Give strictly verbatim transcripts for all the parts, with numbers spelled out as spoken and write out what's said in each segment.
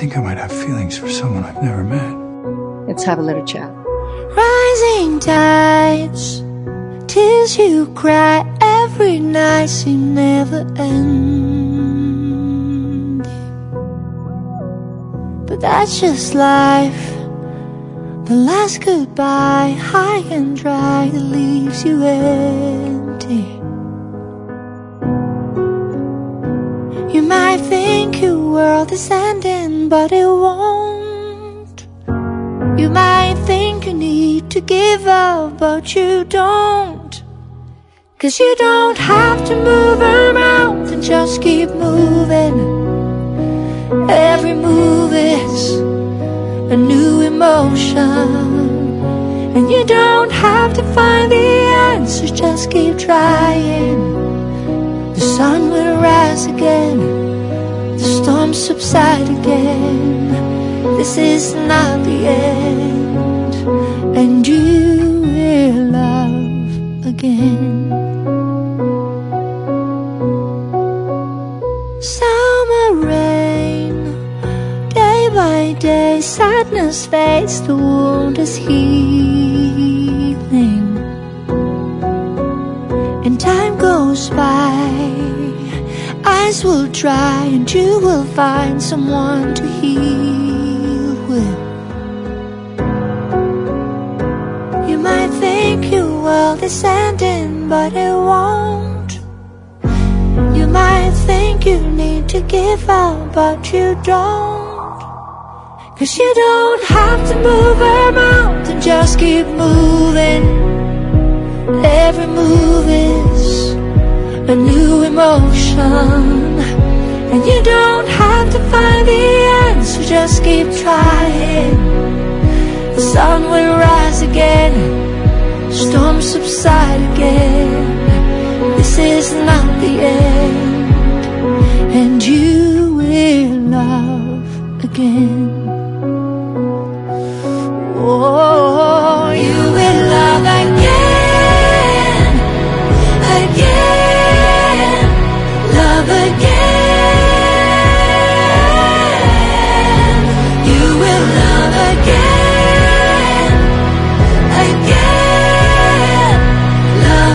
think I might have feelings for someone I've never met. Let's have a little chat. Rising tides, tears you cry every night seem never end. But that's just life. The last goodbye, high and dry, that leaves you empty. You might think your world is ending, but it won't. You might think you need to give up, but you don't. Cause you don't have to move a mountain, just keep moving. Every move is a new emotion, and you don't have to find the answers, just keep trying. The sun will rise again, the storm subside again. This is not the end, and you will love again. Summer rain, day by day, sadness fades, the wound is healing. And time goes by, eyes will dry, and you will find someone to heal with. You might think your world is ending, but it won't. You might think you need to give up, but you don't. Cause you don't have to move a mountain, just keep moving. Every move is a new emotion, and you don't have to find the answer, just keep trying. The sun will rise again, storms subside again. This is not the end, and you will love again. Oh, you will love again, again, love again. You will love again, again, love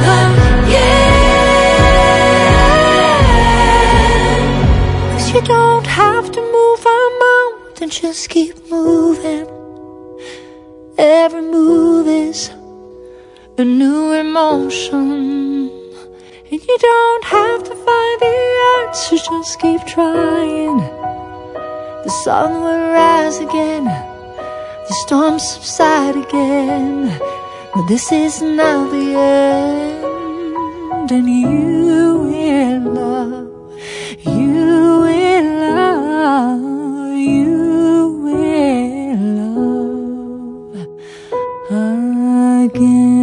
again. Cause you don't have to move a mountain, just keep moving. Every move is a new emotion, and you don't have to find the answer, just keep trying. The sun will rise again, the storms subside again, but this is not the end, and you will love, you will love, you will love again.